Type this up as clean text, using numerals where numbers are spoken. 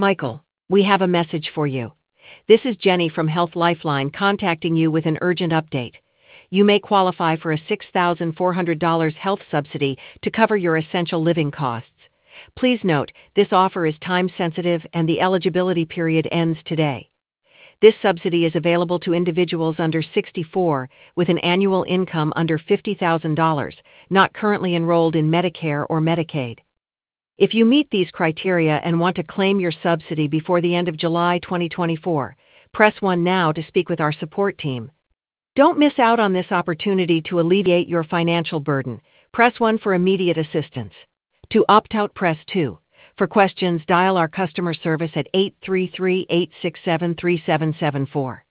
Michael, we have a message for you. This is Jenny from Health Lifeline contacting you with an urgent update. You may qualify for a $6,400 health subsidy to cover your essential living costs. Please note, this offer is time-sensitive and the eligibility period ends today. This subsidy is available to individuals under 64 with an annual income under $50,000, not currently enrolled in Medicare or Medicaid. If you meet these criteria and want to claim your subsidy before the end of July 2024, press 1 now to speak with our support team. Don't miss out on this opportunity to alleviate your financial burden. Press 1 for immediate assistance. To opt out, press 2. For questions, dial our customer service at 833-867-3774.